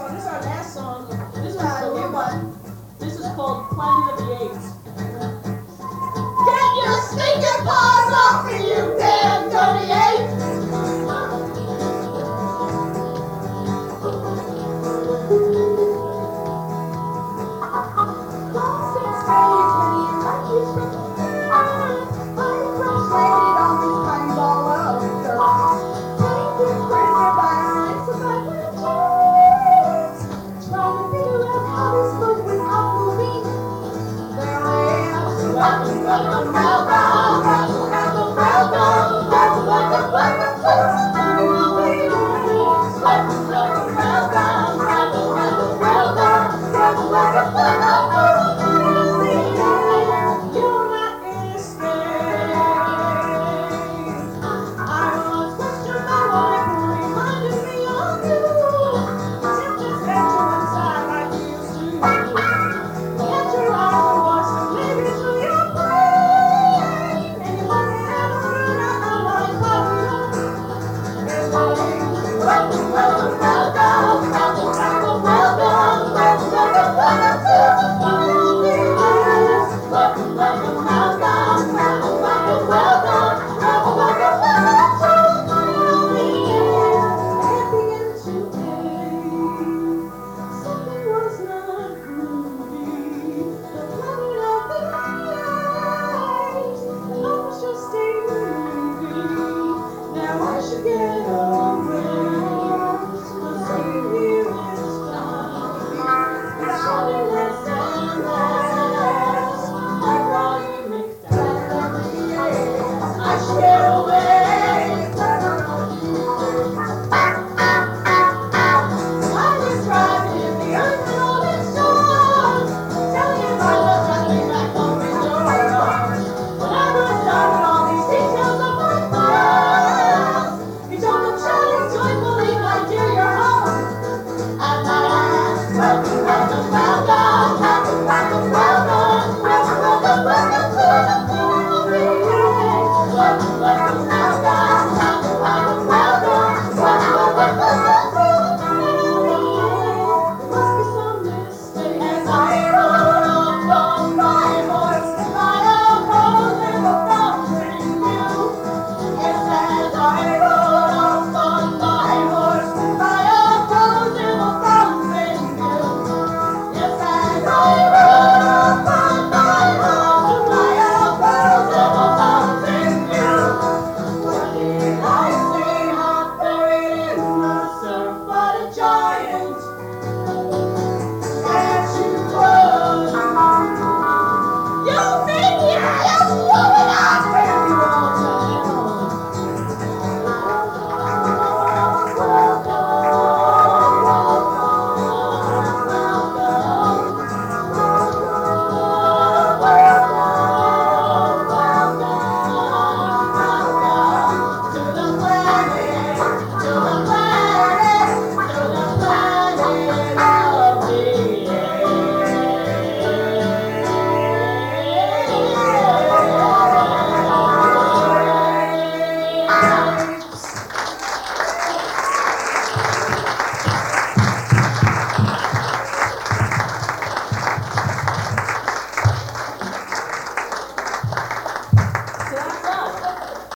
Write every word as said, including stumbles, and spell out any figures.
This is our last song. This is Uh, new called, one. this is called Planet of the Apes. Get your stinking paws off me, you damn dirty ape! Welcome, welcome, welcome, welcome, welcome, welcome, welcome, welcome, welcome, welcome, welcome, welcome, welcome, welcome, welcome, welcome, welcome, welcome. You're not escape. I was questioned my wife who reminded me of you. Just had you inside like we used to. Get your eyes and watch them maybe through your brain. And you wouldn't ever run out of my power. Welcome, welcome, welcome, welcome, welcome,